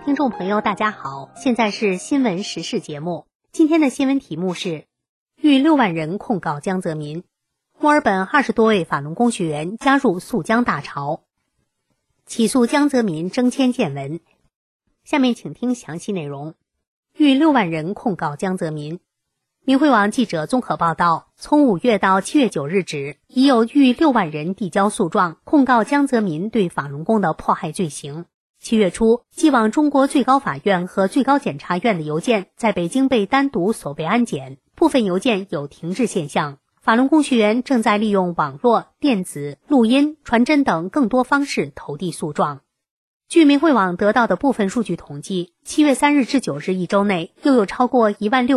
听众朋友大家好，现在是新闻时事节目。今天的新闻题目是逾6万人控告江泽民，墨尔本20多位法轮功学员加入诉江大潮，起诉江泽民征签见闻。下面请听详细内容。逾6万人控告江泽民。明慧网记者综合报道，从5月到7月9日止，已有逾6万人递交诉状，控告江泽民对法轮功的迫害罪行。7月初，寄往中国最高法院和最高检察院的邮件在北京被单独所谓安检，部分邮件有停滞现象。法轮功学员正在利用网络、电子、录音、传真等更多方式投递诉状。据明慧网得到的部分数据统计，7月3日至9日一周内，又有超过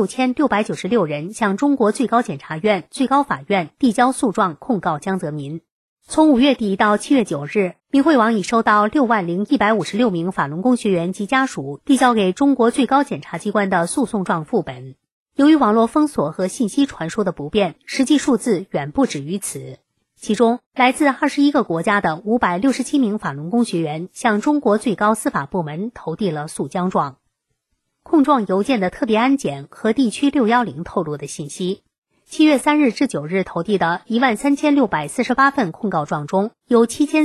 16696人向中国最高检察院、最高法院递交诉状控告江泽民。从5月底到7月9日，明慧网已收到60156名法轮功学员及家属递交给中国最高检察机关的诉讼状副本。由于网络封锁和信息传输的不便，实际数字远不止于此。其中，来自21个国家的567名法轮功学员向中国最高司法部门投递了诉江状。控状邮件的特别安检和地区610透露的信息，7月3日至9日投递的13648份控告状中，有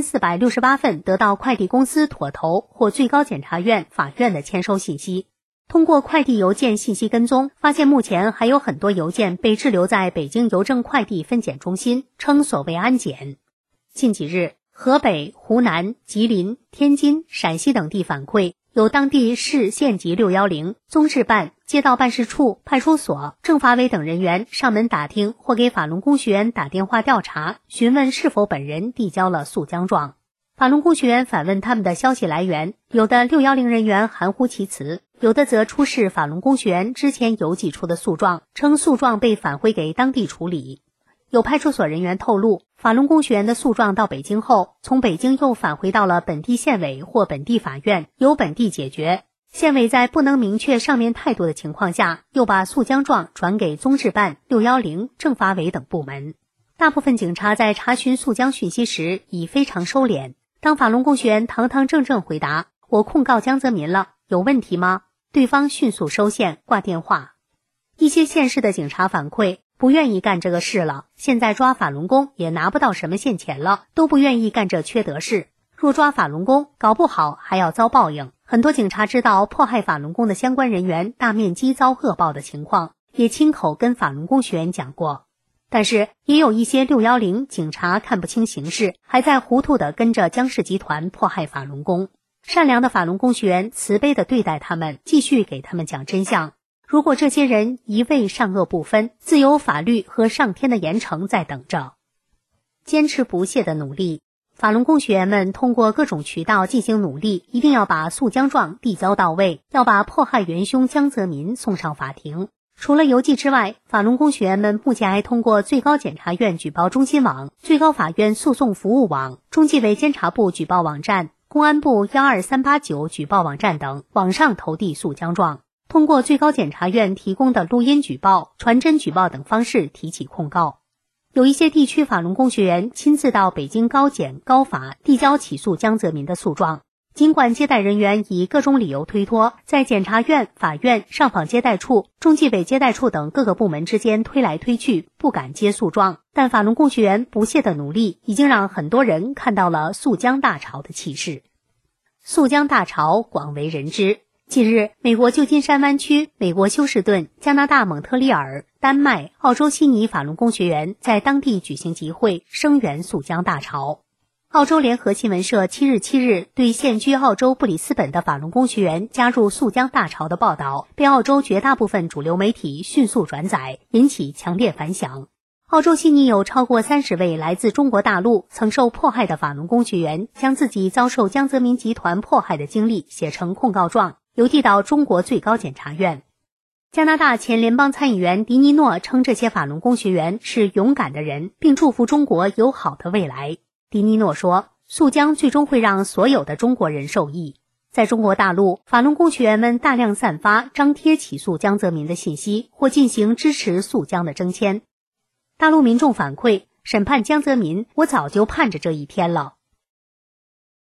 7468份得到快递公司妥投或最高检察院、法院的签收信息。通过快递邮件信息跟踪，发现目前还有很多邮件被滞留在北京邮政快递分拣中心，称所谓安检。近几日，河北、湖南、吉林、天津、陕西等地反馈，有当地市县级610、综治办、街道办事处、派出所、政法委等人员上门打听或给法轮功学员打电话调查，询问是否本人递交了诉江状。法轮功学员反问他们的消息来源，有的610人员含糊其辞，有的则出示法轮功学员之前邮寄出的诉状，称诉状被返回给当地处理。有派出所人员透露，法轮功学员的诉状到北京后，从北京又返回到了本地县委或本地法院，由本地解决。县委在不能明确上面态度的情况下，又把诉江状转给综治办、610、政法委等部门。大部分警察在查询诉江讯息时已非常收敛。当法轮功学员堂堂正正回答“我控告江泽民了，有问题吗？”对方迅速收线挂电话。一些县市的警察反馈，不愿意干这个事了，现在抓法轮功也拿不到什么现钱了，都不愿意干这缺德事。若抓法轮功，搞不好还要遭报应。很多警察知道迫害法轮功的相关人员大面积遭恶报的情况，也亲口跟法轮功学员讲过。但是也有一些610警察看不清形势，还在糊涂地跟着江氏集团迫害法轮功。善良的法轮功学员慈悲地对待他们，继续给他们讲真相。如果这些人一味善恶不分，自有法律和上天的严惩在等着。坚持不懈的努力，法轮功学员们通过各种渠道进行努力，一定要把诉江状递交到位，要把迫害元凶江泽民送上法庭。除了邮寄之外，法轮功学员们目前还通过最高检察院举报中心网、最高法院诉讼服务网、中纪委监察部举报网站、公安部12389举报网站等网上投递诉江状，通过最高检察院提供的录音举报、传真举报等方式提起控告。有一些地区法轮功学员亲自到北京高检、高法递交起诉江泽民的诉状。尽管接待人员以各种理由推脱，在检察院、法院、上访接待处、中纪委接待处等各个部门之间推来推去，不敢接诉状，但法轮功学员不懈的努力，已经让很多人看到了诉江大潮的气势。诉江大潮广为人知。近日，美国旧金山湾区、美国休士顿、加拿大蒙特利尔、丹麦、澳洲悉尼法轮功学员在当地举行集会，声援诉江大潮。澳洲联合新闻社7日7日对现居澳洲布里斯本的法轮功学员加入诉江大潮的报道，被澳洲绝大部分主流媒体迅速转载，引起强烈反响。澳洲悉尼有超过30位来自中国大陆曾受迫害的法轮功学员，将自己遭受江泽民集团迫害的经历写成控告状，邮递到中国最高检察院。加拿大前联邦参议员迪尼诺称这些法轮功学员是勇敢的人，并祝福中国有好的未来。迪尼诺说，诉江最终会让所有的中国人受益。在中国大陆，法轮功学员们大量散发、张贴起诉江泽民的信息，或进行支持诉江的征签。大陆民众反馈，审判江泽民，我早就盼着这一天了。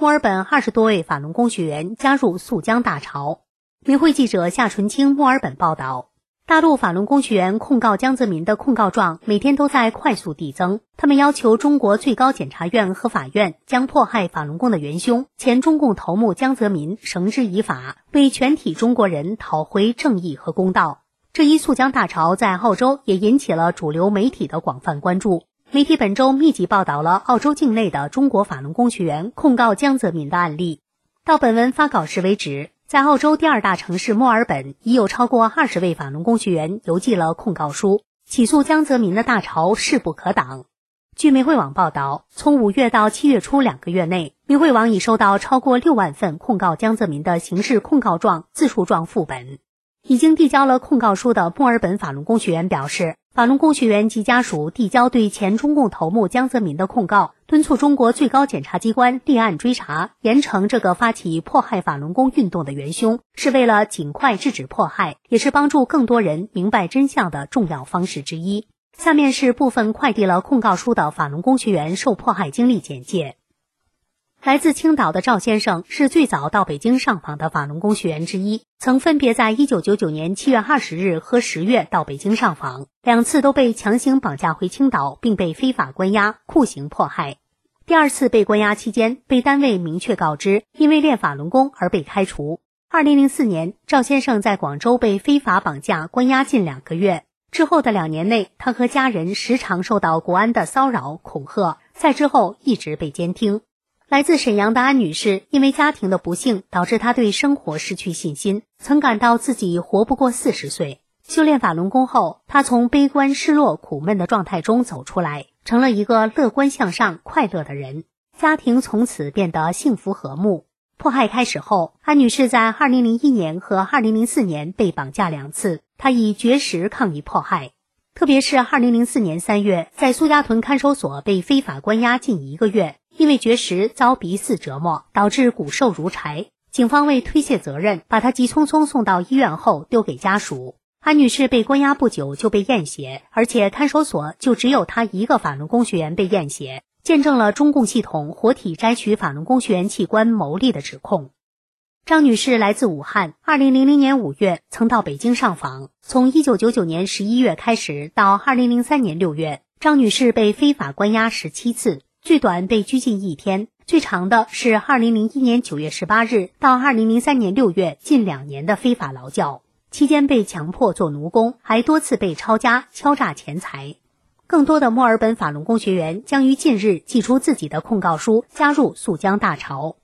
墨尔本20多位法轮功学员加入肃江大潮。明慧记者夏纯清墨尔本报道，大陆法轮功学员控告江泽民的控告状每天都在快速递增，他们要求中国最高检察院和法院将迫害法轮功的元凶前中共头目江泽民绳之以法，为全体中国人讨回正义和公道。这一肃江大潮在澳洲也引起了主流媒体的广泛关注。媒体本周密集报道了澳洲境内的中国法轮功学员控告江泽民的案例。到本文发稿时为止，在澳洲第二大城市墨尔本，已有超过20位法轮功学员邮寄了控告书，起诉江泽民的大潮势不可挡。据媒汇网报道，从5月到7月初2个月内，媒汇网已收到超过6万份控告江泽民的刑事控告状、自述状副本。已经递交了控告书的墨尔本法轮功学员表示，法轮功学员及家属递交对前中共头目江泽民的控告，敦促中国最高检察机关立案追查，严惩这个发起迫害法轮功运动的元凶，是为了尽快制止迫害，也是帮助更多人明白真相的重要方式之一。下面是部分快递了控告书的法轮功学员受迫害经历简介。来自青岛的赵先生是最早到北京上访的法轮功学员之一，曾分别在1999年7月20日和10月到北京上访，2次都被强行绑架回青岛，并被非法关押、酷刑迫害。第2次被关押期间，被单位明确告知因为练法轮功而被开除。2004年，赵先生在广州被非法绑架关押近2个月，之后的2年内，他和家人时常受到国安的骚扰、恐吓，在之后一直被监听。来自沈阳的安女士，因为家庭的不幸导致她对生活失去信心，曾感到自己活不过40岁。修炼法轮功后，她从悲观、失落、苦闷的状态中走出来，成了一个乐观向上、快乐的人。家庭从此变得幸福和睦。迫害开始后，安女士在2001年和2004年被绑架2次，她以绝食抗议迫害。特别是2004年3月，在苏家屯看守所被非法关押近1个月，因为绝食遭鼻饲折磨，导致骨瘦如柴。警方为推卸责任，把她急匆匆送到医院后丢给家属。安女士被关押不久就被验血，而且看守所就只有她一个法轮功学员被验血，见证了中共系统活体摘取法轮功学员器官牟利的指控。张女士来自武汉，2000年5月曾到北京上访，从1999年11月开始到2003年6月，张女士被非法关押17次，最短被拘禁1天，最长的是2001年9月18日到2003年6月近2年的非法劳教，期间被强迫做奴工，还多次被抄家、敲诈钱财。更多的墨尔本法轮功学员将于近日寄出自己的控告书，加入肃江大潮。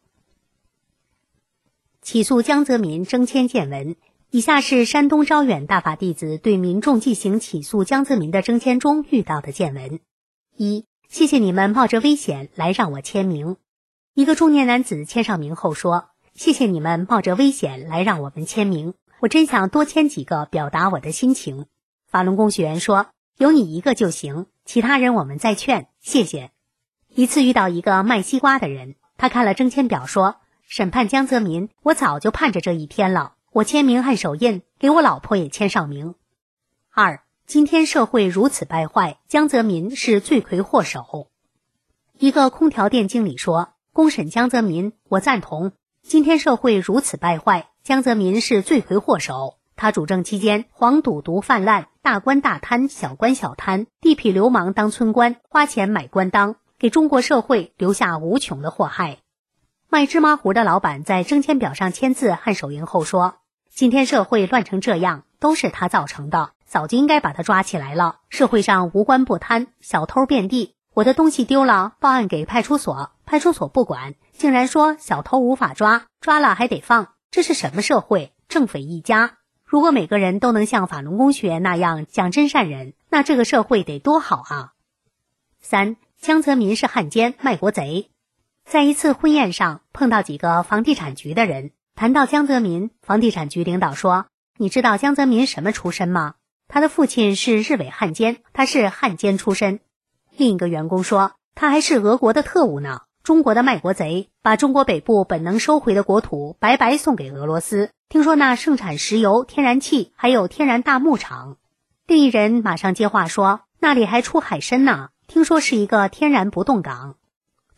起诉江泽民征签见闻。以下是山东招远大法弟子对民众进行起诉江泽民的征签中遇到的见闻。1. 谢谢你们冒着危险来让我签名。一个中年男子签上名后说，谢谢你们冒着危险来让我们签名，我真想多签几个表达我的心情。法轮功学员说，有你一个就行，其他人我们再劝，谢谢。一次遇到一个卖西瓜的人，他看了征签表说，审判江泽民，我早就盼着这一天了，我签名按手印，给我老婆也签上名。2. 今天社会如此败坏，江泽民是罪魁祸首。一个空调店经理说，公审江泽民，我赞同。今天社会如此败坏，江泽民是罪魁祸首。他主政期间，黄赌毒泛滥，大官大贪，小官小贪，地痞流氓当村官，花钱买官当，给中国社会留下无穷的祸害。卖芝麻糊的老板在征签表上签字按手印后说，今天社会乱成这样，都是他造成的，早就应该把他抓起来了。社会上无官不贪，小偷遍地，我的东西丢了，报案给派出所，派出所不管，竟然说小偷无法抓，抓了还得放，这是什么社会？正匪一家。如果每个人都能像法轮功学员那样讲真善忍，那这个社会得多好啊。3. 江泽民是汉奸卖国贼。在一次婚宴上碰到几个房地产局的人，谈到江泽民，房地产局领导说，你知道江泽民什么出身吗？他的父亲是日伪汉奸，他是汉奸出身。另一个员工说，他还是俄国的特务呢，中国的卖国贼，把中国北部本能收回的国土白白送给俄罗斯，听说那盛产石油、天然气，还有天然大牧场。另一人马上接话说，那里还出海参呢，听说是一个天然不动港。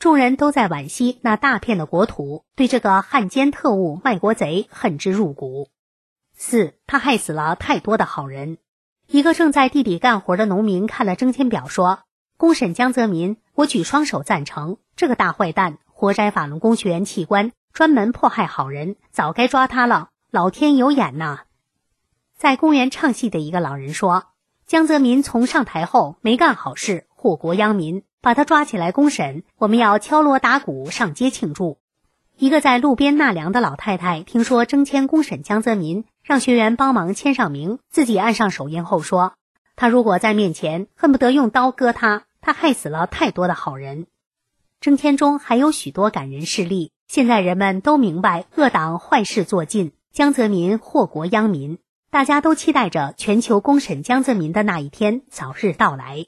众人都在惋惜那大片的国土，对这个汉奸特务卖国贼恨之入骨。4. 他害死了太多的好人。一个正在地里干活的农民看了征签表说，公审江泽民，我举双手赞成，这个大坏蛋活摘法轮功学员器官，专门迫害好人，早该抓他了，老天有眼呐。在公园唱戏的一个老人说，江泽民从上台后没干好事，祸国殃民，把他抓起来公审，我们要敲锣打鼓上街庆祝。一个在路边纳凉的老太太听说征签公审江泽民，让学员帮忙签上名，自己按上手印后说，他如果在面前，恨不得用刀割他，他害死了太多的好人。征签中还有许多感人事例，现在人们都明白恶党坏事做尽，江泽民祸国殃民，大家都期待着全球公审江泽民的那一天早日到来。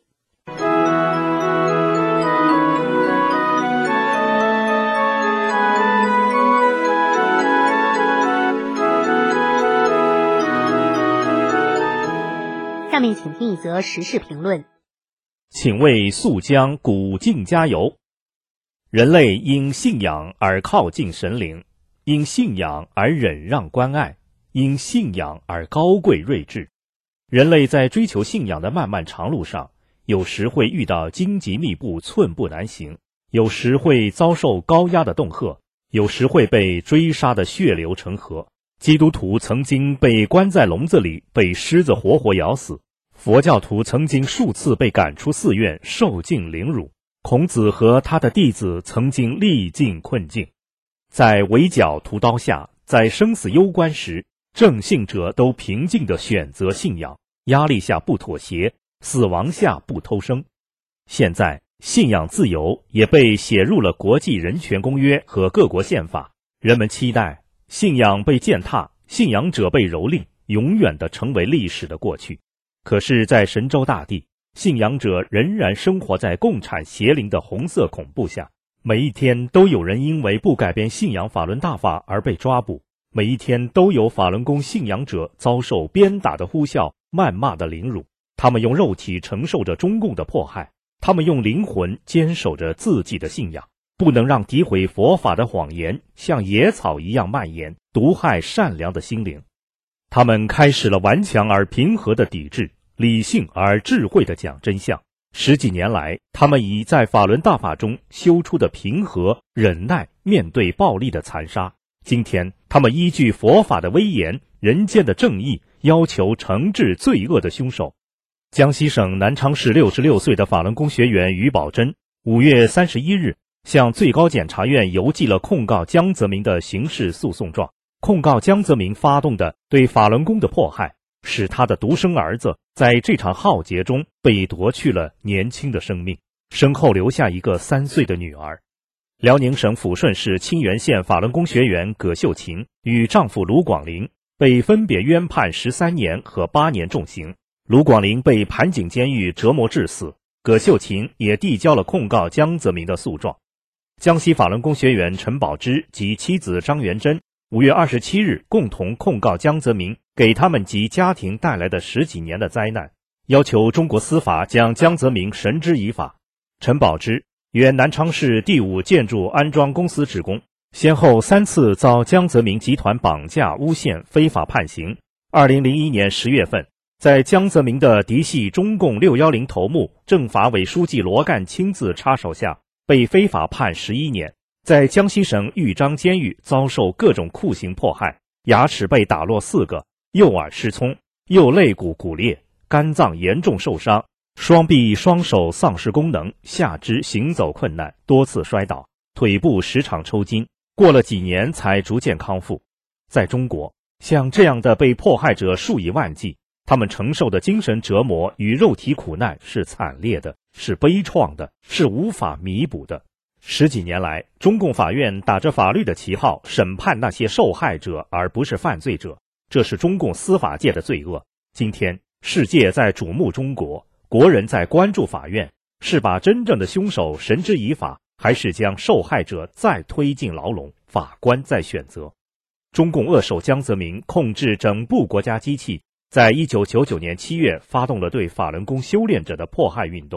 下面请听一则时事评论。 请为肃江古晋加油。人类因信仰而靠近神灵，因信仰而忍让关爱，因信仰而高贵睿智。人类在追求信仰的漫漫长路上，有时会遇到荆棘密布寸步难行，有时会遭受高压的恫吓，有时会被追杀的血流成河。基督徒曾经被关在笼子里，被狮子活活咬死；佛教徒曾经数次被赶出寺院，受尽凌辱；孔子和他的弟子曾经历尽困境。在围剿屠刀下，在生死攸关时，正信者都平静地选择信仰，压力下不妥协，死亡下不偷生。现在，信仰自由也被写入了国际人权公约和各国宪法，人们期待信仰被践踏，信仰者被蹂躏，永远地成为历史的过去。可是，在神州大地，信仰者仍然生活在共产邪灵的红色恐怖下，每一天都有人因为不改变信仰法轮大法而被抓捕，每一天都有法轮功信仰者遭受鞭打的呼啸、谩骂的凌辱。他们用肉体承受着中共的迫害，他们用灵魂坚守着自己的信仰，不能让诋毁佛法的谎言像野草一样蔓延，毒害善良的心灵。他们开始了顽强而平和的抵制，理性而智慧的讲真相。10几年来，他们以在法轮大法中修出的平和、忍耐面对暴力的残杀。今天，他们依据佛法的威严、人间的正义，要求惩治罪恶的凶手。江西省南昌市66岁的法轮功学员于宝珍5月31日向最高检察院邮寄了控告江泽民的刑事诉讼状，控告江泽民发动的对法轮功的迫害，使他的独生儿子在这场浩劫中被夺去了年轻的生命，身后留下一个3岁的女儿。辽宁省抚顺市清源县法轮功学员葛秀琴与丈夫卢广林被分别冤判13年和8年重刑，卢广林被盘锦监狱折磨致死，葛秀琴也递交了控告江泽民的诉状。江西法轮功学员陈宝芝及妻子张元珍5月27日共同控告江泽民给他们及家庭带来的10几年的灾难，要求中国司法将江泽民绳之以法。陈宝芝原南昌市第5建筑安装公司职工，先后3次遭江泽民集团绑架、诬陷、非法判刑。2001年10月份，在江泽民的嫡系中共610头目、政法委书记罗干亲自插手下，被非法判11年，在江西省豫章监狱遭受各种酷刑迫害，牙齿被打落4个，右耳失聪，右肋骨骨裂，肝脏严重受伤，双臂双手丧失功能，下肢行走困难，多次摔倒，腿部时常抽筋，过了几年才逐渐康复。在中国，像这样的被迫害者数以万计，他们承受的精神折磨与肉体苦难是惨烈的，是悲怆的，是无法弥补的。10几年来，中共法院打着法律的旗号审判那些受害者而不是犯罪者，这是中共司法界的罪恶。今天，世界在瞩目中国，国人在关注法院，是把真正的凶手绳之以法，还是将受害者再推进牢笼，法官在选择。中共恶手江泽民控制整部国家机器，在1999年7月发动了对法轮功修炼者的迫害运动。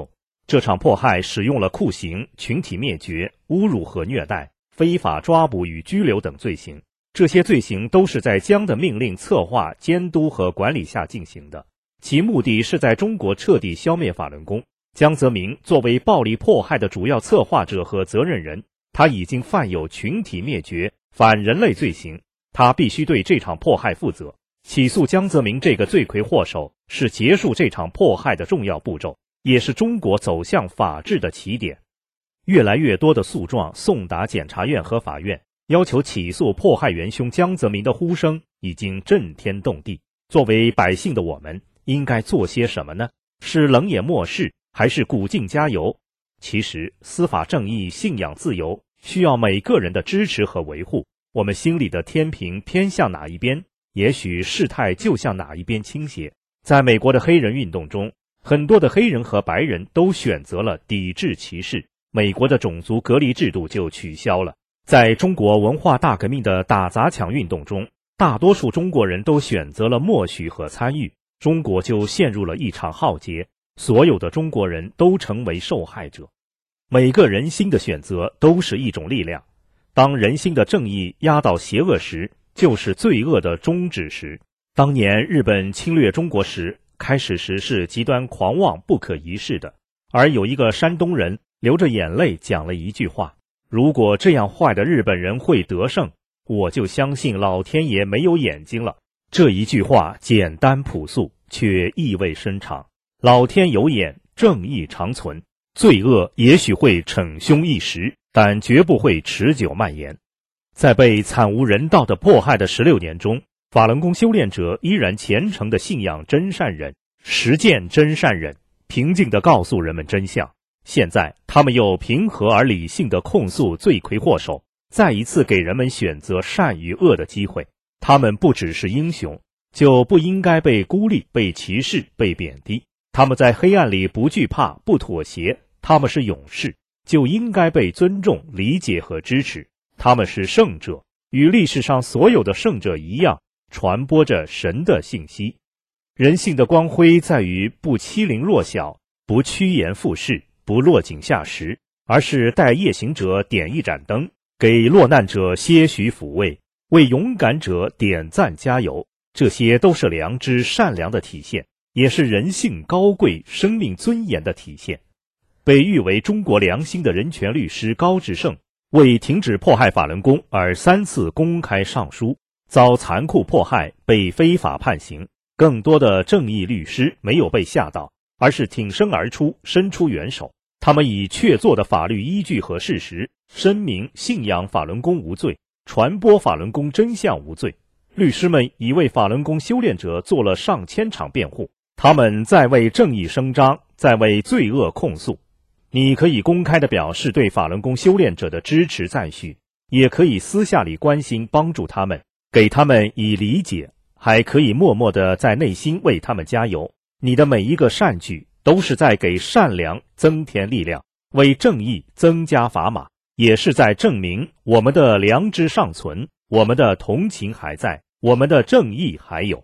这场迫害使用了酷刑、群体灭绝、侮辱和虐待、非法抓捕与拘留等罪行。这些罪行都是在江的命令、策划、监督和管理下进行的，其目的是在中国彻底消灭法轮功。江泽民作为暴力迫害的主要策划者和责任人，他已经犯有群体灭绝、反人类罪行，他必须对这场迫害负责。起诉江泽民这个罪魁祸首，是结束这场迫害的重要步骤，也是中国走向法治的起点。越来越多的诉状送达检察院和法院，要求起诉迫害元凶江泽民的呼声已经震天动地。作为百姓的我们，应该做些什么呢？是冷眼漠视，还是鼓劲加油？其实，司法正义、信仰自由需要每个人的支持和维护。我们心里的天平偏向哪一边，也许事态就向哪一边倾斜。在美国的黑人运动中，很多的黑人和白人都选择了抵制歧视，美国的种族隔离制度就取消了。在中国文化大革命的打砸抢运动中，大多数中国人都选择了默许和参与，中国就陷入了一场浩劫，所有的中国人都成为受害者。每个人心的选择都是一种力量，当人心的正义压倒邪恶时，就是罪恶的终止时。当年日本侵略中国时，开始时是极端狂妄不可一世的，而有一个山东人流着眼泪讲了一句话：如果这样坏的日本人会得胜，我就相信老天爷没有眼睛了。这一句话简单朴素，却意味深长。老天有眼，正义长存。罪恶也许会逞凶一时，但绝不会持久蔓延。在被惨无人道的迫害的16年中，法轮功修炼者依然虔诚地信仰真善忍，实践真善忍，平静地告诉人们真相。现在他们又平和而理性地控诉罪魁祸首，再一次给人们选择善与恶的机会。他们不只是英雄，就不应该被孤立、被歧视、被贬低。他们在黑暗里不惧怕、不妥协，他们是勇士，就应该被尊重、理解和支持。他们是圣者，与历史上所有的圣者一样，传播着神的信息。人性的光辉在于不欺凌弱小，不趋炎附势，不落井下石，而是带夜行者点一盏灯，给落难者些许抚慰，为勇敢者点赞加油。这些都是良知善良的体现，也是人性高贵、生命尊严的体现。被誉为中国良心的人权律师高志胜，为停止迫害法轮功而3次公开上书，遭残酷迫害，被非法判刑。更多的正义律师没有被吓到，而是挺身而出，伸出援手。他们以确凿的法律依据和事实，声明信仰法轮功无罪，传播法轮功真相无罪。律师们已为法轮功修炼者做了上千场辩护，他们在为正义声张，在为罪恶控诉。你可以公开地表示对法轮功修炼者的支持赞许，也可以私下里关心帮助他们，给他们以理解，还可以默默地在内心为他们加油。你的每一个善举都是在给善良增添力量，为正义增加砝码，也是在证明我们的良知尚存，我们的同情还在，我们的正义还有。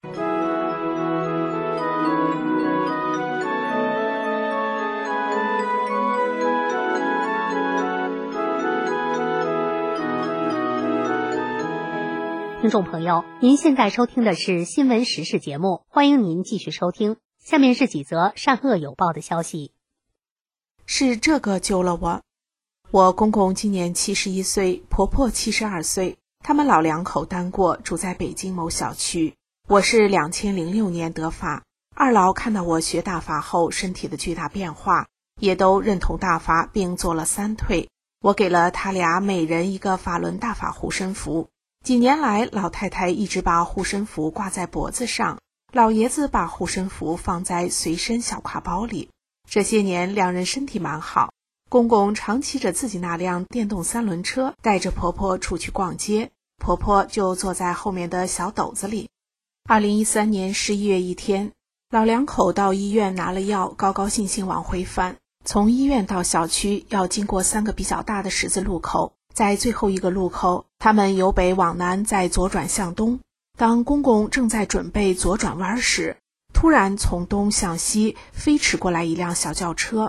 听众朋友，您现在收听的是新闻时事节目，欢迎您继续收听。下面是几则善恶有报的消息。 是这个救了我。我公公今年71岁，婆婆72岁，他们老两口单过，住在北京某小区。我是2006年得法，二老看到我学大法后身体的巨大变化，也都认同大法并做了3退。我给了他俩每人一个法轮大法护身符。几年来，老太太一直把护身符挂在脖子上，老爷子把护身符放在随身小挎包里。这些年两人身体蛮好，公公常骑着自己那辆电动3轮车，带着婆婆出去逛街，婆婆就坐在后面的小斗子里。2013年11月1天，老两口到医院拿了药，高高兴兴往回返。从医院到小区要经过3个比较大的十字路口，在最后一个路口，他们由北往南再左转向东。当公公正在准备左转弯时，突然从东向西飞驰过来一辆小轿车，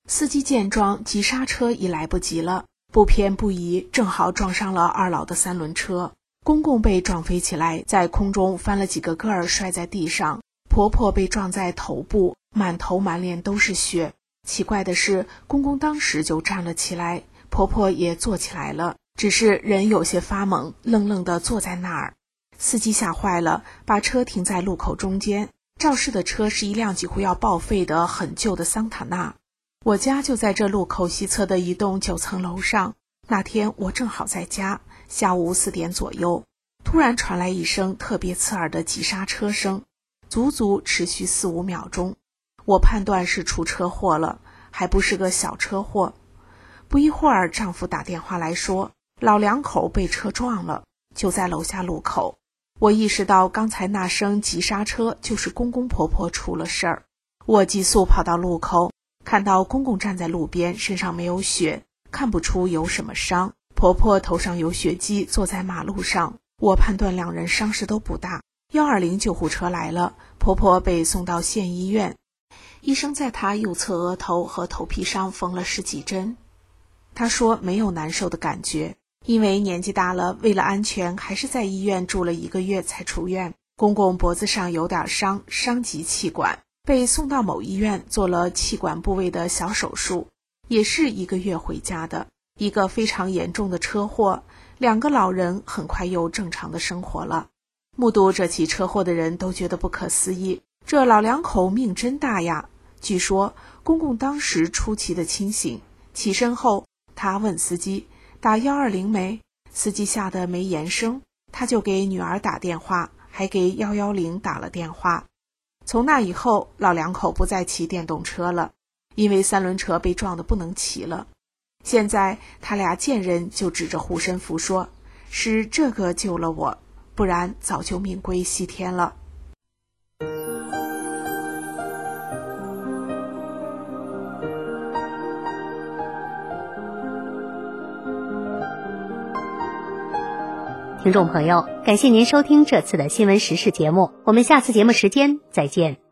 司机见状，急刹车已来不及了，不偏不倚，正好撞上了二老的三轮车。公公被撞飞起来，在空中翻了几个个儿，摔在地上。婆婆被撞在头部，满头满脸都是血。奇怪的是，公公当时就站了起来，婆婆也坐起来了，只是人有些发懵，愣愣地坐在那儿。司机吓坏了，把车停在路口中间。肇事的车是一辆几乎要报废的很旧的桑塔纳。我家就在这路口西侧的一栋9层楼上。那天我正好在家，下午4点左右，突然传来一声特别刺耳的急刹车声，足足持续4、5秒钟。我判断是出车祸了，还不是个小车祸。不一会儿，丈夫打电话来说，老两口被车撞了，就在楼下路口。我意识到刚才那声急刹车就是公公婆婆出了事儿。我急速跑到路口，看到公公站在路边，身上没有血，看不出有什么伤。婆婆头上有血迹，坐在马路上。我判断两人伤势都不大。120救护车来了，婆婆被送到县医院。医生在她右侧额头和头皮上缝了10几针。她说没有难受的感觉，因为年纪大了，为了安全还是在医院住了1个月才出院。公公脖子上有点伤，伤及气管，被送到某医院做了气管部位的小手术，也是1个月回家的。一个非常严重的车祸，2个老人很快又正常的生活了。目睹这起车祸的人都觉得不可思议，这老两口命真大呀。据说公公当时出奇的清醒，起身后他问司机打120没，司机吓得没言声，他就给女儿打电话，还给110打了电话。从那以后，老两口不再骑电动车了，因为3轮车被撞得不能骑了。现在他俩见人就指着护身符说，是这个救了我，不然早就命归西天了。 听众朋友，感谢您收听这次的新闻时事节目，我们下次节目时间再见。